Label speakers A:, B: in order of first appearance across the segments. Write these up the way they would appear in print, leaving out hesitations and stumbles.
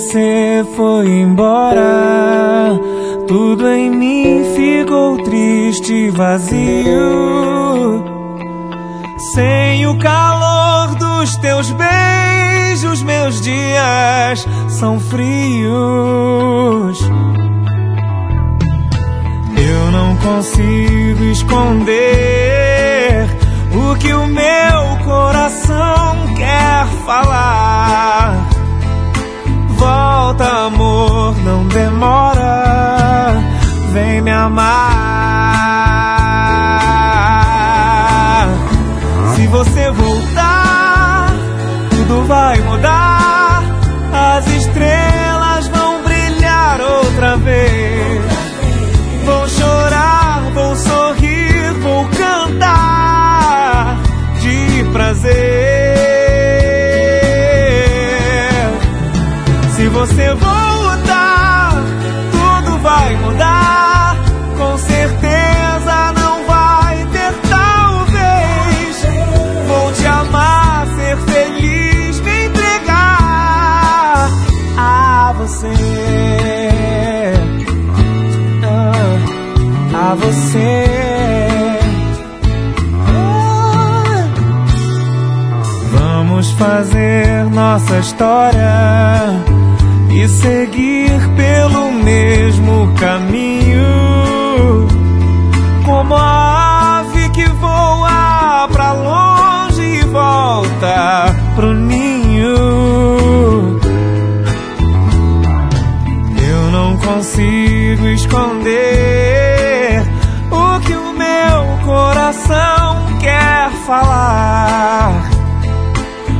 A: você foi embora, tudo em mim ficou triste e vazio. Sem o calor dos teus beijos, meus dias são frios. Eu não consigo esconder o que o meu coração quer falar. Volta, amor, não demora, vem me amar. Se você voltar, tudo vai mudar, as estrelas vão brilhar outra vez. Vou chorar, vou sorrir, vou cantar de prazer. Se você voltar, tudo vai mudar, com certeza não vai ter talvez. Vou te amar, ser feliz, me entregar a você. A você. Vamos fazer nossa história e seguir pelo mesmo caminho, como a ave que voa pra longe e volta pro ninho. Eu não consigo esconder o que o meu coração quer falar.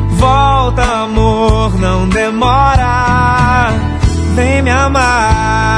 A: Volta, amor, não demora, vem me amar.